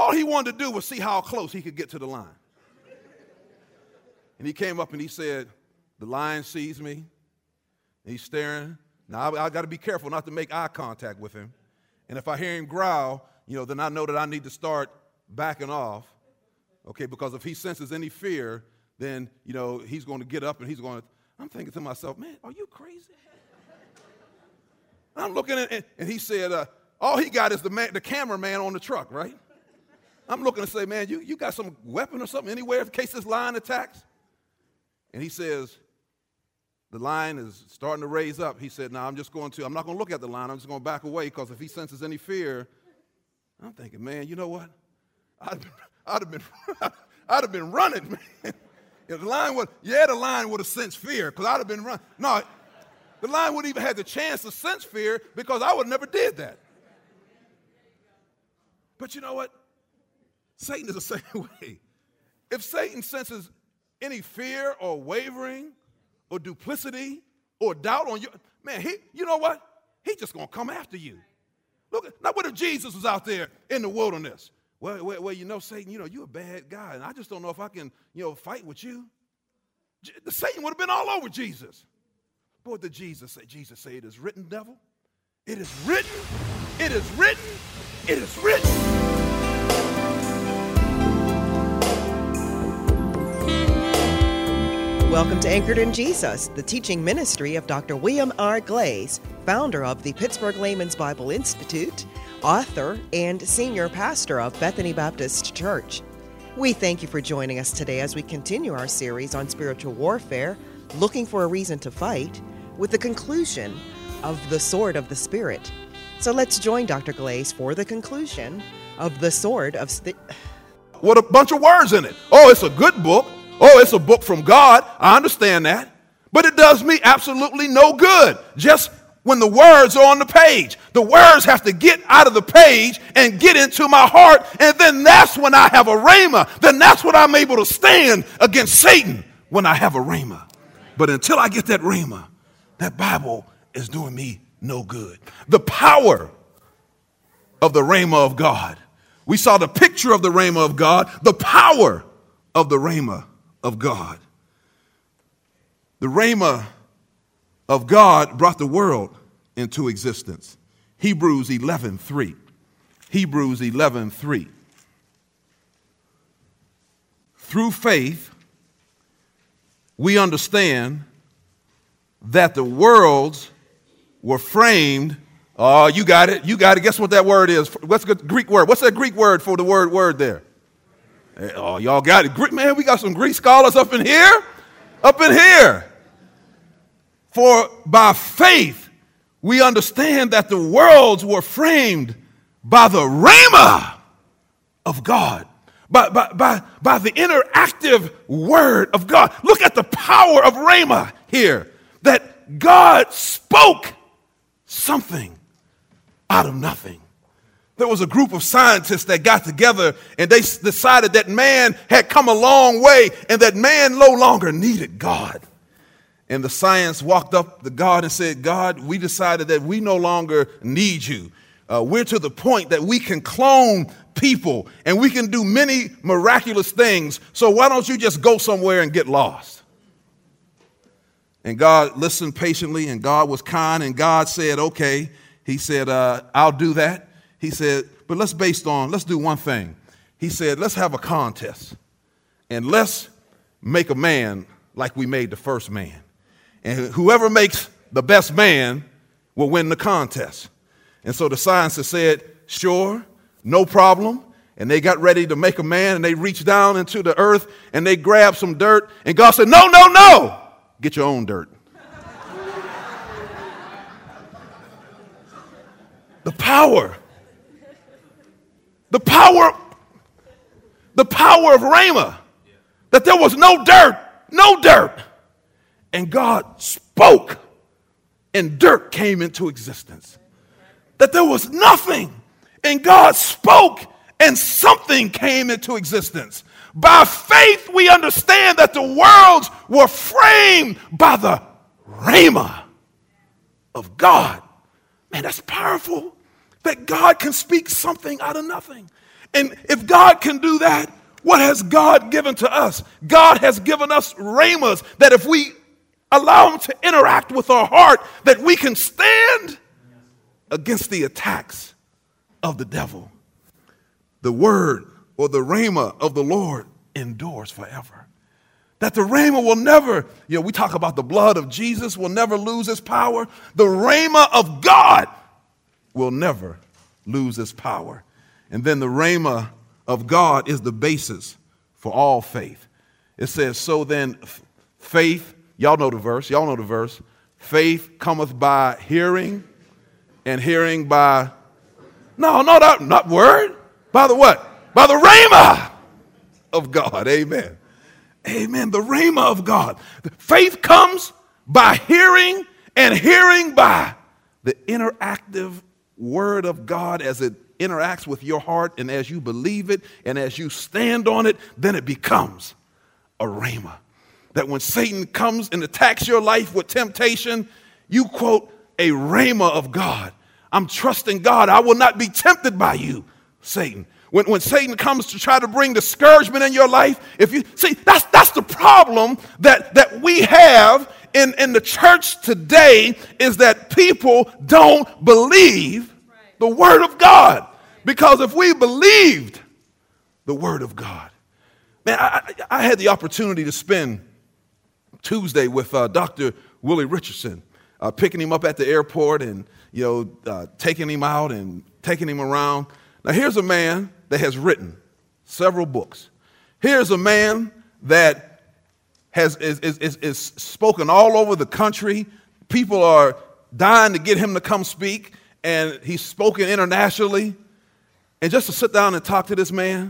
all he wanted to do was see how close he could get to the line. And he came up and he said, the lion sees me, and he's staring. Now, I got to be careful not to make eye contact with him. And if I hear him growl, then I know that I need to start backing off, okay, because if he senses any fear, then, he's going to get up and I'm thinking to myself, man, are you crazy? I'm looking at it, and he said, all he got is the cameraman on the truck, right? I'm looking and say, man, you got some weapon or something anywhere in case this lion attacks? And he says, the lion is starting to raise up. He said, I'm not going to look at the lion. I'm just going to back away because if he senses any fear, I'm thinking, man, you know what? I'd have been running, man. If the lion would have sensed fear because I'd have been running. No, the lion wouldn't even have the chance to sense fear because I would have never did that. But you know what? Satan is the same way. If Satan senses any fear or wavering or duplicity or doubt on you, man, you know what? He's just going to come after you. Look, now what if Jesus was out there in the wilderness? Well, Satan, you're a bad guy, and I just don't know if I can, fight with you. Satan would have been all over Jesus. But what did Jesus say? Jesus said, it is written, devil. It is written. It is written. It is written. Welcome to Anchored in Jesus, the teaching ministry of Dr. William R. Glaze, founder of the Pittsburgh Layman's Bible Institute, author, and senior pastor of Bethany Baptist Church. We thank you for joining us today as we continue our series on spiritual warfare, looking for a reason to fight, with the conclusion of the sword of the Spirit. So let's join Dr. Glaze for the conclusion of the sword of What a bunch of words in it. Oh, it's a good book. Oh, it's a book from God. I understand that. But it does me absolutely no good. Just when the words are on the page. The words have to get out of the page and get into my heart. And then that's when I have a rhema. Then that's when I'm able to stand against Satan, when I have a rhema. But until I get that rhema, that Bible is doing me no good. The power of the rhema of God. We saw the picture of the rhema of God, the power of the rhema of God. The rhema of God brought the world into existence. Hebrews 11:3. Hebrews 11:3. Through faith, we understand that the worlds were framed. Oh, you got it. You got it. Guess what that word is? What's the Greek word? What's that Greek word for the word there? Oh, y'all got it. Greek, man, we got some Greek scholars up in here. Up in here. For by faith, we understand that the worlds were framed by the rhema of God. By the interactive word of God. Look at the power of rhema here. That God spoke something out of nothing. There was a group of scientists that got together and they decided that man had come a long way and that man no longer needed God. And the science walked up to God and said, God, we decided that we no longer need you. We're to the point that we can clone people and we can do many miraculous things. So why don't you just go somewhere and get lost? And God listened patiently and God was kind and God said, okay. He said, I'll do that. He said, but let's do one thing. He said, let's have a contest and let's make a man like we made the first man. And whoever makes the best man will win the contest. And so the scientists said, sure, no problem. And they got ready to make a man and they reached down into the earth and they grabbed some dirt. And God said, no, get your own dirt. The power of rhema, that there was no dirt. And God spoke and dirt came into existence. That there was nothing and God spoke and something came into existence. By faith, we understand that the worlds were framed by the rhema of God. Man, that's powerful. That God can speak something out of nothing. And if God can do that, what has God given to us? God has given us rhemas that if we allow him to interact with our heart, that we can stand against the attacks of the devil. The word or the rhema of the Lord endures forever. That the rhema will never, we talk about the blood of Jesus will never lose its power. The rhema of God will never lose its power. And then the rhema of God is the basis for all faith. It says, so then faith, y'all know the verse. Faith cometh by hearing, and hearing by, not word. By the what? By the rhema of God. Amen. Amen. The rhema of God. Faith comes by hearing, and hearing by the interactive word of God as it interacts with your heart, and as you believe it and as you stand on it, then it becomes a rhema. That when Satan comes and attacks your life with temptation, you quote a rhema of God. I'm trusting God. I will not be tempted by you, Satan. When Satan comes to try to bring discouragement in your life, if you see, that's the problem that we have in the church today, is that people don't believe the word of God. Because if we believed the word of God, man, I had the opportunity to spend Tuesday with Dr. Willie Richardson, picking him up at the airport and, taking him out and taking him around. Now, here's a man that has written several books. Here's a man that is spoken all over the country. People are dying to get him to come speak, and he's spoken internationally. And just to sit down and talk to this man,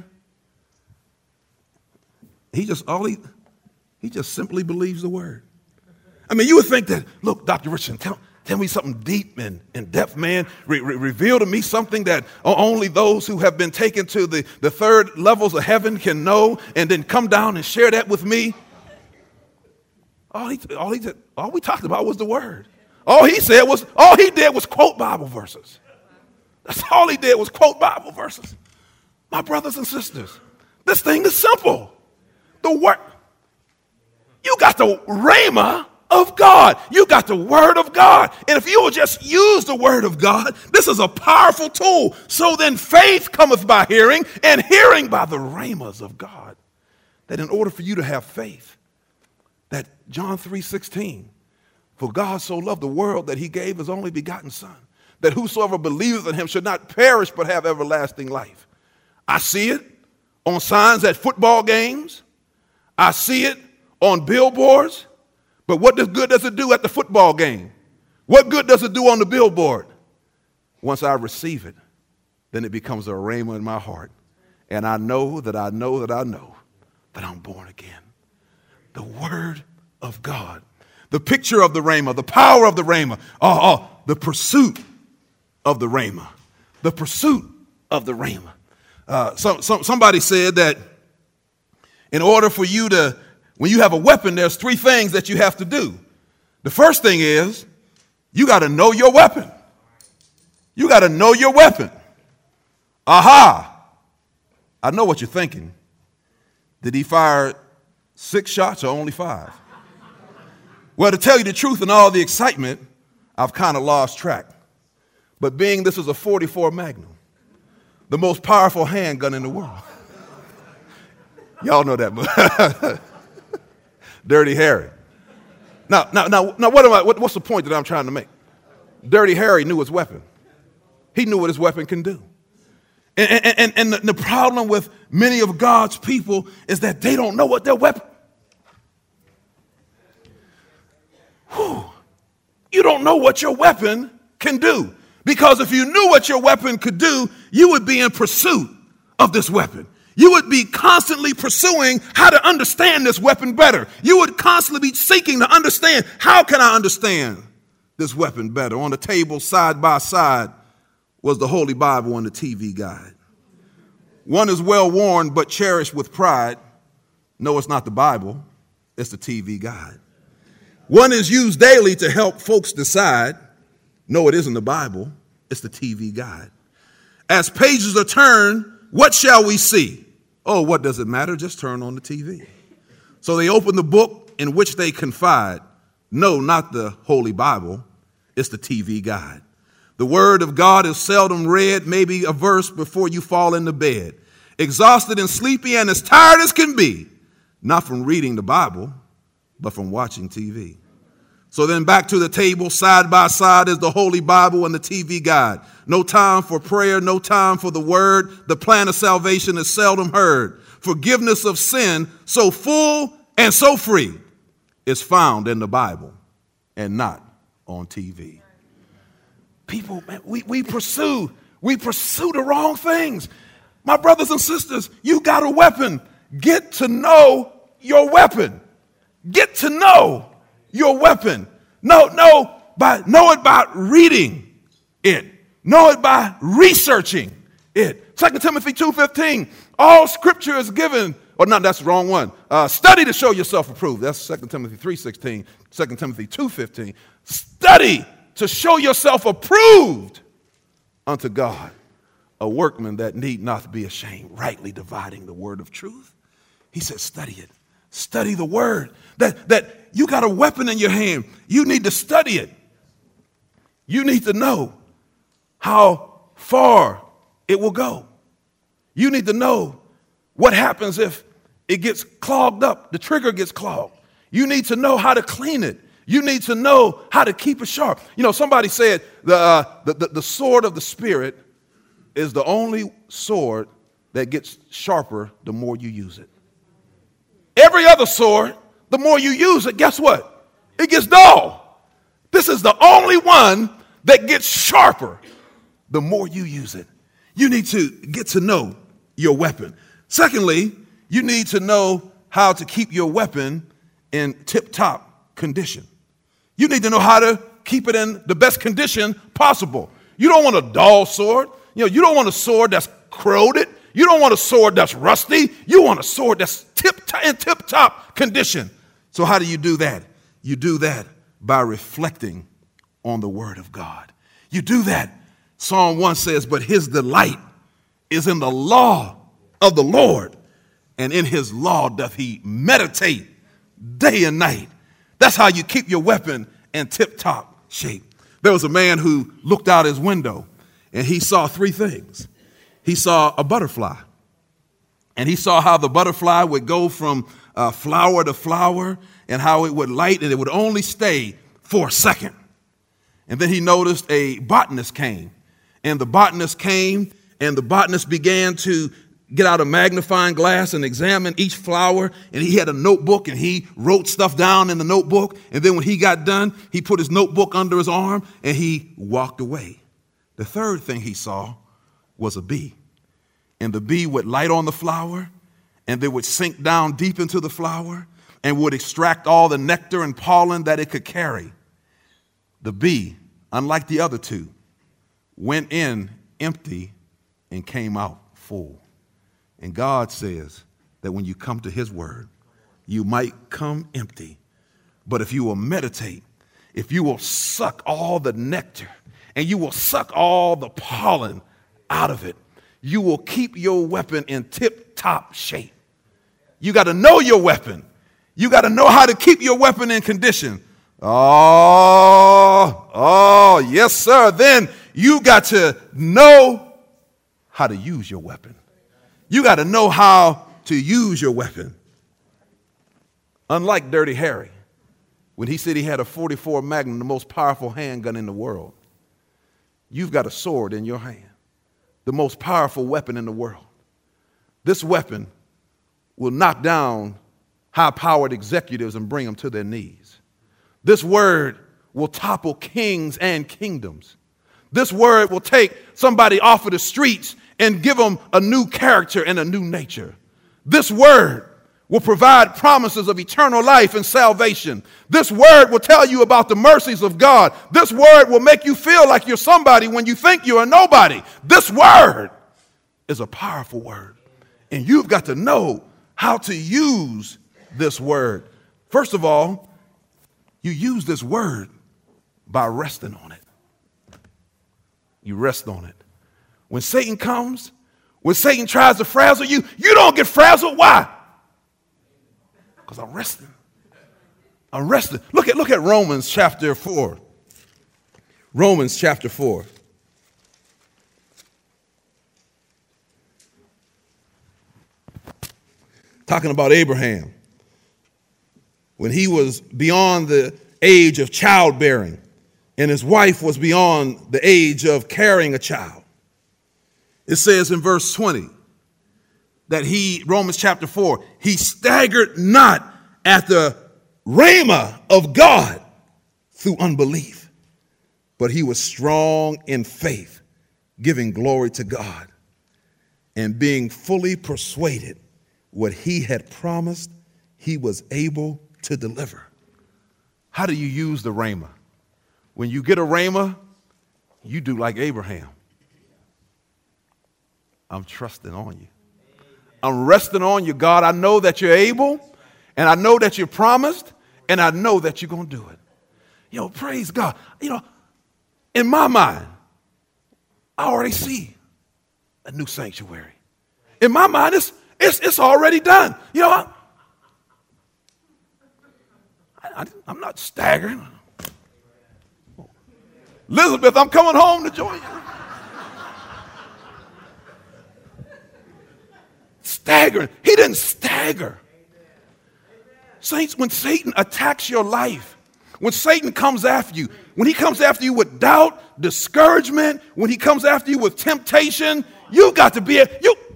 he just simply believes the word. I mean, you would think that, look, Dr. Richardson, tell me something deep and in depth, man. Reveal to me something that only those who have been taken to the third levels of heaven can know, and then come down and share that with me. All we talked about was the word. All he did was quote Bible verses. That's all he did was quote Bible verses. My brothers and sisters, this thing is simple. The word. You got the rhema of God. You got the word of God. And if you will just use the word of God, this is a powerful tool. So then faith cometh by hearing, and hearing by the rhemas of God. That in order for you to have faith, that John 3:16, for God so loved the world that he gave his only begotten son, that whosoever believeth in him should not perish but have everlasting life. I see it on signs at football games. I see it on billboards. But what good does it do at the football game? What good does it do on the billboard? Once I receive it, then it becomes a rhema in my heart. And I know that I'm born again. The word of God. The picture of the rhema, the power of the rhema. The pursuit of the rhema. The pursuit of the rhema. Somebody said that in order for you to, when you have a weapon, there's three things that you have to do. The first thing is you got to know your weapon. You got to know your weapon. Aha! I know what you're thinking. Did he fire 6 shots or only 5? Well, to tell you the truth, in all the excitement, I've kind of lost track. But being this is a .44 Magnum, the most powerful handgun in the world. Y'all know that. Dirty Harry. Now, what's the point that I'm trying to make? Dirty Harry knew his weapon. He knew what his weapon can do. And the problem with many of God's people is that they don't know what their weapon. You don't know what your weapon can do. Because if you knew what your weapon could do, you would be in pursuit of this weapon. You would be constantly pursuing how to understand this weapon better. You would constantly be seeking to understand, how can I understand this weapon better? On the table side by side was the Holy Bible and the TV guide. One is well worn but cherished with pride. No, it's not the Bible. It's the TV guide. One is used daily to help folks decide. No, it isn't the Bible. It's the TV guide. As pages are turned What shall we see? Oh, what does it matter? Just turn on the TV. So they open the book in which they confide. No, not the Holy Bible. It's the TV guide. The word of God is seldom read, maybe a verse before you fall into bed. Exhausted and sleepy and as tired as can be, not from reading the Bible, but from watching TV. So then back to the table, side by side is the Holy Bible and the TV guide. No time for prayer, no time for the word. The plan of salvation is seldom heard. Forgiveness of sin, so full and so free, is found in the Bible and not on TV. People, man, we pursue the wrong things. My brothers and sisters, you got a weapon. Get to know your weapon. Get to know your weapon. Know it by reading it. Know it by researching it. 2 Timothy 2:15. All scripture is given. Oh, no, that's the wrong one. Study to show yourself approved. That's 2 Timothy 3:16. 2 Timothy 2:15. Study to show yourself approved unto God, a workman that need not be ashamed, rightly dividing the word of truth. He said, study it. Study the word. That you got a weapon in your hand. You need to study it. You need to know how far it will go. You need to know what happens if it gets clogged up, the trigger gets clogged. You need to know how to clean it. You need to know how to keep it sharp. You know, somebody said the sword of the Spirit is the only sword that gets sharper the more you use it. Every other sword, the more you use it, guess what? It gets dull. This is the only one that gets sharper the more you use it. You need to get to know your weapon. Secondly, you need to know how to keep your weapon in tip-top condition. You need to know how to keep it in the best condition possible. You don't want a dull sword. You don't want a sword that's corroded. You don't want a sword that's rusty. You want a sword that's in tip-top condition. So how do you do that? You do that by reflecting on the word of God. You do that. Psalm 1 says, but his delight is in the law of the Lord, and in his law doth he meditate day and night. That's how you keep your weapon in tip-top shape. There was a man who looked out his window, and he saw three things. He saw a butterfly, and he saw how the butterfly would go from flower to flower, and how it would light, and it would only stay for a second. And then he noticed a botanist came, and the botanist began to get out a magnifying glass and examine each flower, and he had a notebook, and he wrote stuff down in the notebook, and then when he got done, he put his notebook under his arm, and he walked away. The third thing he saw was a bee, and the bee would light on the flower, and they would sink down deep into the flower and would extract all the nectar and pollen that it could carry. The bee, unlike the other two, went in empty and came out full. And God says that when you come to his word, you might come empty. But if you will meditate, if you will suck all the nectar and you will suck all the pollen out of it, you will keep your weapon in tip-top shape. You got to know your weapon. You got to know how to keep your weapon in condition. Oh, yes, sir. Then you got to know how to use your weapon. You got to know how to use your weapon. Unlike Dirty Harry, when he said he had a .44 Magnum, the most powerful handgun in the world, you've got a sword in your hand, the most powerful weapon in the world. This weapon will knock down high-powered executives and bring them to their knees. This word will topple kings and kingdoms. This word will take somebody off of the streets and give them a new character and a new nature. This word will provide promises of eternal life and salvation. This word will tell you about the mercies of God. This word will make you feel like you're somebody when you think you're a nobody. This word is a powerful word, and you've got to know how to use this word. First of all, you use this word by resting on it. You rest on it. When Satan comes When Satan tries to frazzle you, you don't get frazzled. Why? Because I'm resting. I'm resting. Look at Romans chapter 4. Romans chapter 4. Talking about Abraham. When he was beyond the age of childbearing and his wife was beyond the age of carrying a child. It says in verse 20 that Romans chapter 4, he staggered not at the rhema of God through unbelief, but he was strong in faith, giving glory to God and being fully persuaded what he had promised he was able to deliver. How do you use the rhema? When you get a rhema, you do like Abraham. I'm trusting on you. I'm resting on you, God. I know that you're able, and I know that you're promised, and I know that you're going to do it. Praise God. In my mind, I already see a new sanctuary. In my mind, it's already done. I'm not staggering. Elizabeth, I'm coming home to join you. Staggering. He didn't stagger. Saints, when Satan attacks your life, when Satan comes after you, when he comes after you with doubt, discouragement, when he comes after you with temptation, you got to be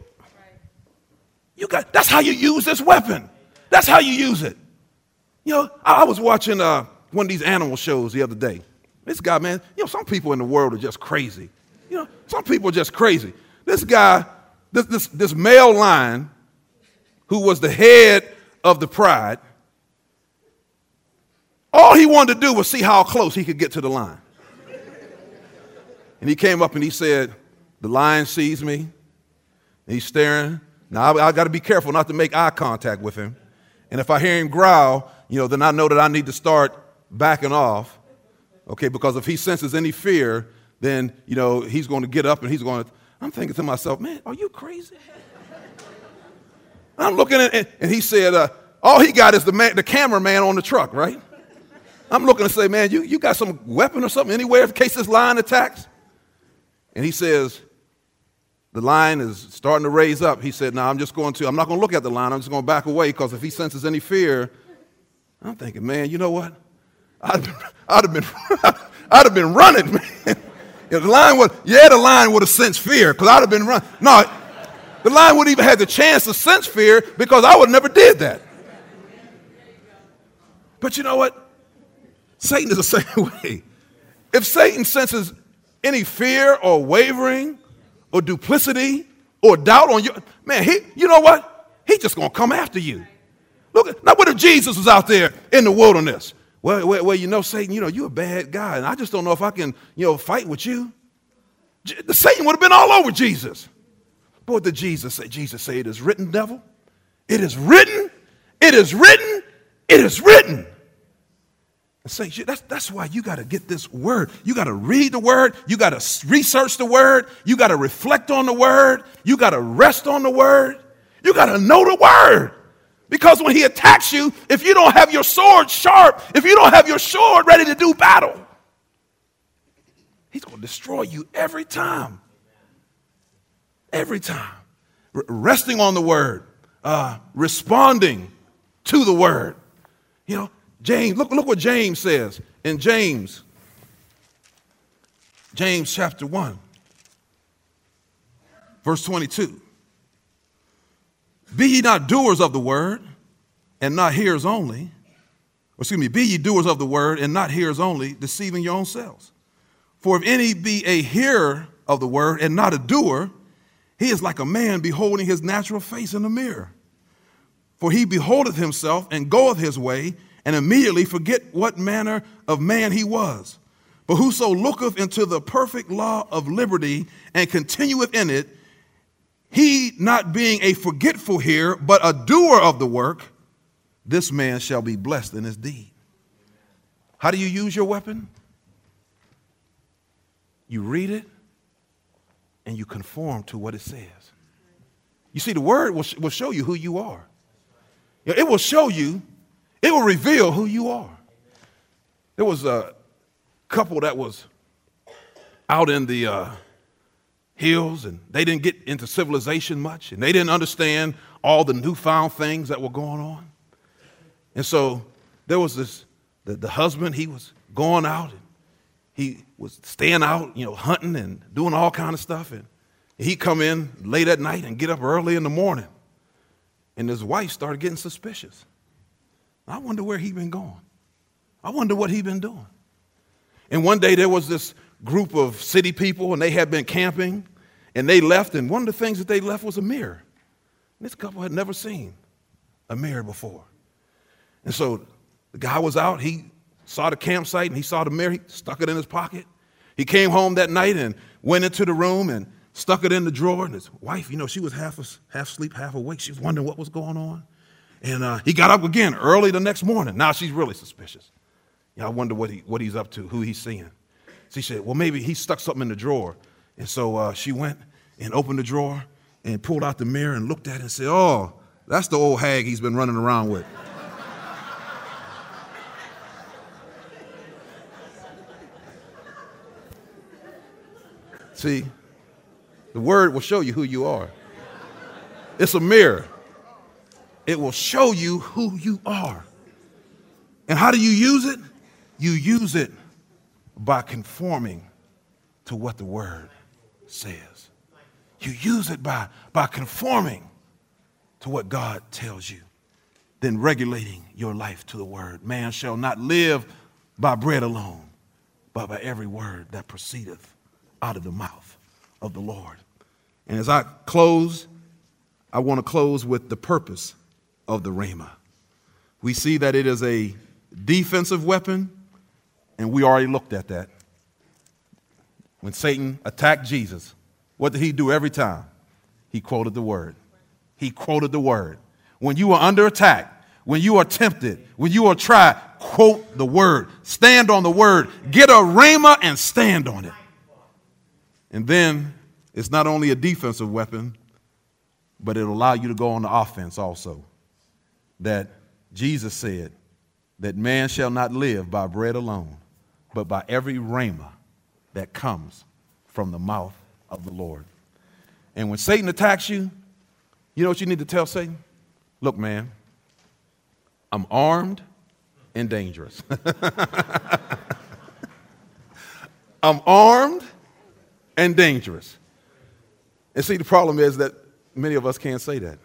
that's how you use this weapon. That's how you use it. I was watching one of these animal shows the other day. This guy, man, some people in the world are just crazy. Some people are just crazy. This guy, this male lion, who was the head of the pride, all he wanted to do was see how close he could get to the lion. And he came up and he said, the lion sees me, and he's staring. Now, I got to be careful not to make eye contact with him. And if I hear him growl, then I know that I need to start backing off. Okay, because if he senses any fear, then, he's going to get up and I'm thinking to myself, man, are you crazy? I'm looking at it, and he said, all he got is the cameraman on the truck, right? I'm looking to say, man, you got some weapon or something anywhere in case this lion attacks? And he says, the lion is starting to raise up. He said, I'm not going to look at the lion. I'm just going to back away because if he senses any fear, I'm thinking, man, you know what? I'd have been running, man. If the lion would have sensed fear because I'd have been running. No, the lion wouldn't even have the chance to sense fear because I would never did that. But you know what? Satan is the same way. If Satan senses any fear or wavering or duplicity or doubt on you, man, you know what? He's just going to come after you. Look, now what if Jesus was out there in the wilderness? Well, Satan, you're a bad guy, and I just don't know if I can, fight with you. The Satan would have been all over Jesus. But what did Jesus say? Jesus said, it is written, devil. It is written. It is written. It is written. And say, that's why you got to get this word. You got to read the word. You got to research the word. You got to reflect on the word. You got to rest on the word. You got to know the word. Because when he attacks you, if you don't have your sword sharp, if you don't have your sword ready to do battle, he's going to destroy you every time. Every time. Resting on the word, responding to the word. James, look what James says in James chapter 1, verse 22. Be ye not doers of the word, and not hearers only. Be ye doers of the word, and not hearers only, deceiving your own selves. For if any be a hearer of the word, and not a doer, he is like a man beholding his natural face in the mirror. For he beholdeth himself, and goeth his way, and immediately forget what manner of man he was. But whoso looketh into the perfect law of liberty, and continueth in it, he not being a forgetful hearer, but a doer of the work, this man shall be blessed in his deed. How do you use your weapon? You read it and you conform to what it says. You see, the word will show you who you are. It will show you, it will reveal who you are. There was a couple that was out in the hills, and they didn't get into civilization much, and they didn't understand all the newfound things that were going on. And so there was the husband, he was going out, and he was staying out, hunting and doing all kind of stuff. And he'd come in late at night and get up early in the morning. And his wife started getting suspicious. I wonder where he'd been going. I wonder what he'd been doing. And one day there was this group of city people, and they had been camping, and they left, and one of the things that they left was a mirror. And this couple had never seen a mirror before. And so the guy was out, he saw the campsite, and he saw the mirror, he stuck it in his pocket. He came home that night and went into the room and stuck it in the drawer, and his wife, she was half asleep, half awake. She was wondering what was going on. And he got up again early the next morning. Now she's really suspicious. I wonder what he's up to, who he's seeing. She said, well, maybe he stuck something in the drawer. And so she went and opened the drawer and pulled out the mirror and looked at it and said, oh, that's the old hag he's been running around with. See, the word will show you who you are. It's a mirror. It will show you who you are. And how do you use it? You use it by conforming to what the word says. You use it by conforming to what God tells you, then regulating your life to the word. Man shall not live by bread alone, but by every word that proceedeth out of the mouth of the Lord. And as I close, I want to close with the purpose of the Rhema. We see that it is a defensive weapon, and we already looked at that. When Satan attacked Jesus, what did he do every time? He quoted the word. He quoted the word. When you are under attack, when you are tempted, when you are tried, quote the word. Stand on the word. Get a Rhema and stand on it. And then it's not only a defensive weapon, but it'll allow you to go on the offense also. That Jesus said that man shall not live by bread alone, but by every rhema that comes from the mouth of the Lord. And when Satan attacks you, you know what you need to tell Satan? Look, man, I'm armed and dangerous. I'm armed and dangerous. And see, the problem is that many of us can't say that.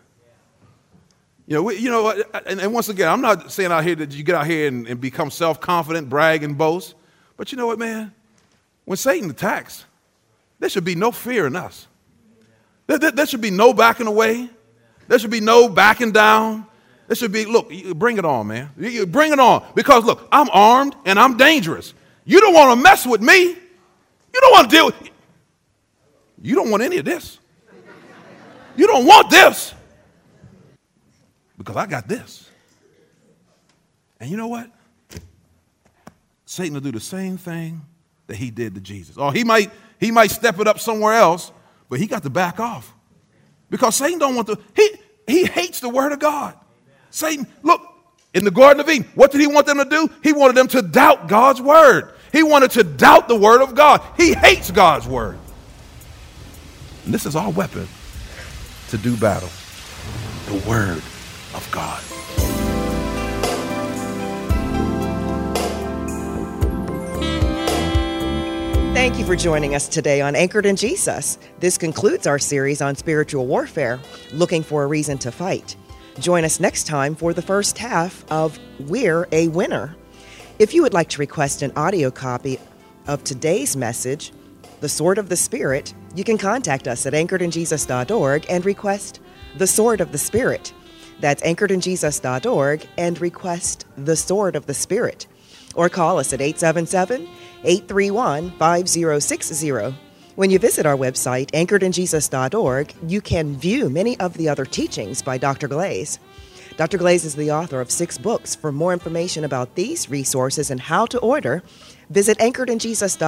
And once again, I'm not saying out here that you get out here and become self-confident, brag and boast. But you know what, man? When Satan attacks, there should be no fear in us. There should be no backing away. There should be no backing down. There should be, look, bring it on, man. You bring it on. Because, look, I'm armed and I'm dangerous. You don't want to mess with me. You don't want to deal with it. You don't want any of this. You don't want this. Because I got this. And you know what? Satan will do the same thing that he did to Jesus. Or he might step it up somewhere else, but he got to back off. Because Satan don't want to, he hates the word of God. Satan, look, in the Garden of Eden, what did he want them to do? He wanted them to doubt God's word. He wanted to doubt the word of God. He hates God's word. And this is our weapon to do battle. The word of God. Thank you for joining us today on Anchored in Jesus. This concludes our series on spiritual warfare, looking for a reason to fight. Join us next time for the first half of We're a Winner. If you would like to request an audio copy of today's message, The Sword of the Spirit, you can contact us at anchoredinjesus.org and request The Sword of the Spirit. That's anchoredinjesus.org and request The Sword of the Spirit. Or call us at 877-831-5060. When you visit our website, anchoredinjesus.org, you can view many of the other teachings by Dr. Glaze. Dr. Glaze is the author of 6 books. For more information about these resources and how to order, visit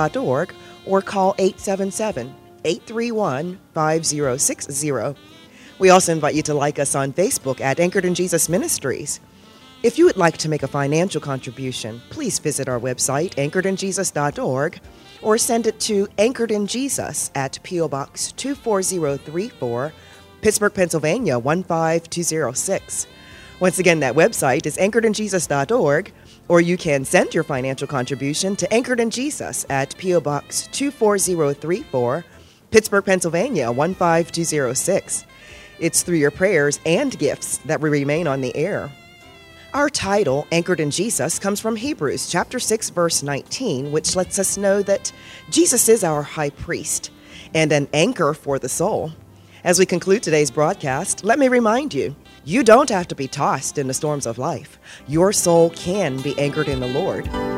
anchoredinjesus.org or call 877-831-5060. We also invite you to like us on Facebook at Anchored in Jesus Ministries. If you would like to make a financial contribution, please visit our website, anchoredinjesus.org, or send it to Anchored in Jesus at P.O. Box 24034, Pittsburgh, Pennsylvania 15206. Once again, that website is anchoredinjesus.org, or you can send your financial contribution to Anchored in Jesus at P.O. Box 24034, Pittsburgh, Pennsylvania 15206. It's through your prayers and gifts that we remain on the air. Our title, Anchored in Jesus, comes from Hebrews chapter 6, verse 19, which lets us know that Jesus is our high priest and an anchor for the soul. As we conclude today's broadcast, let me remind you, you don't have to be tossed in the storms of life. Your soul can be anchored in the Lord.